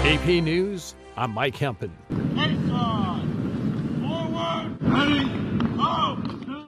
AP News, I'm Mike Hempen. Heads on! Forward! Ready! Go!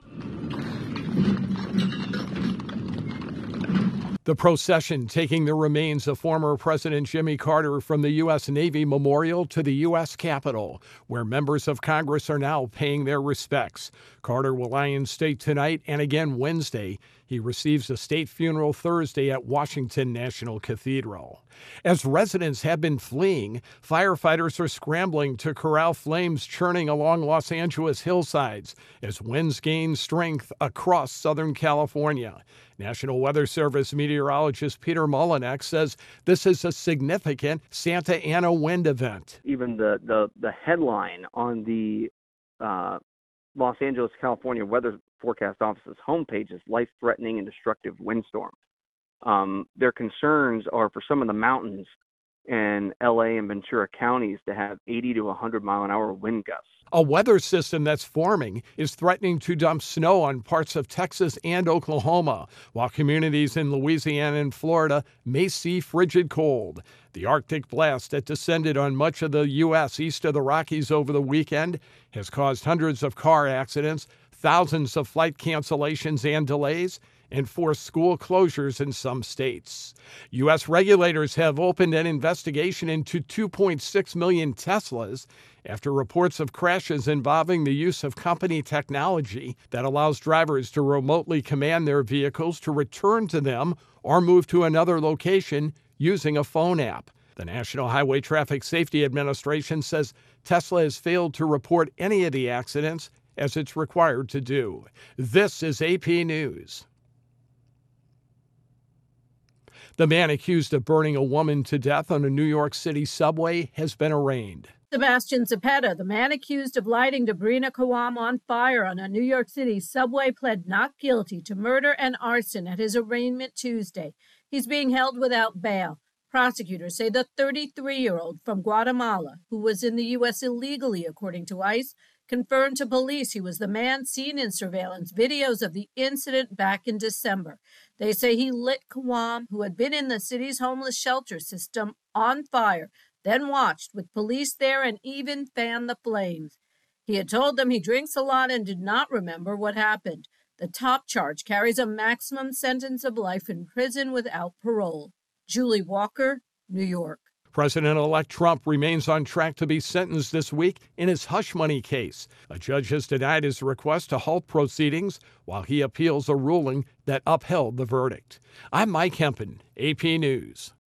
The procession taking the remains of former President Jimmy Carter from the U.S. Navy Memorial to the U.S. Capitol, where members of Congress are now paying their respects. Carter will lie in state tonight and again Wednesday. He receives a state funeral Thursday at Washington National Cathedral. As residents have been fleeing, firefighters are scrambling to corral flames churning along Los Angeles hillsides as winds gain strength across Southern California. National Weather Service meteorologist Peter Molinek says this is a significant Santa Ana wind event. Even the headline on the Los Angeles, California Weather Forecast Office's homepage is life-threatening and destructive windstorm. Their concerns are for some of the mountains in LA and Ventura counties to have 80 to 100 mile an hour wind gusts. A weather system that's forming is threatening to dump snow on parts of Texas and Oklahoma, while communities in Louisiana and Florida may see frigid cold. The Arctic blast that descended on much of the U.S. east of the Rockies over the weekend has caused hundreds of car accidents, thousands of flight cancellations and delays, and forced school closures in some states. U.S. regulators have opened an investigation into 2.6 million Teslas after reports of crashes involving the use of company technology that allows drivers to remotely command their vehicles to return to them or move to another location using a phone app. The National Highway Traffic Safety Administration says Tesla has failed to report any of the accidents as it's required to do. This is AP News. The man accused of burning a woman to death on a New York City subway has been arraigned. Sebastian Zepeda, the man accused of lighting Debrina Kawam on fire on a New York City subway, pled not guilty to murder and arson at his arraignment Tuesday. He's being held without bail. Prosecutors say the 33-year-old from Guatemala, who was in the U.S. illegally, according to ICE, confirmed to police he was the man seen in surveillance videos of the incident back in December. They say he lit Kawam, who had been in the city's homeless shelter system, on fire, then watched with police there and even fanned the flames. He had told them he drinks a lot and did not remember what happened. The top charge carries a maximum sentence of life in prison without parole. Julie Walker, New York. President-elect Trump remains on track to be sentenced this week in his hush money case. A judge has denied his request to halt proceedings while he appeals a ruling that upheld the verdict. I'm Mike Hempen, AP News.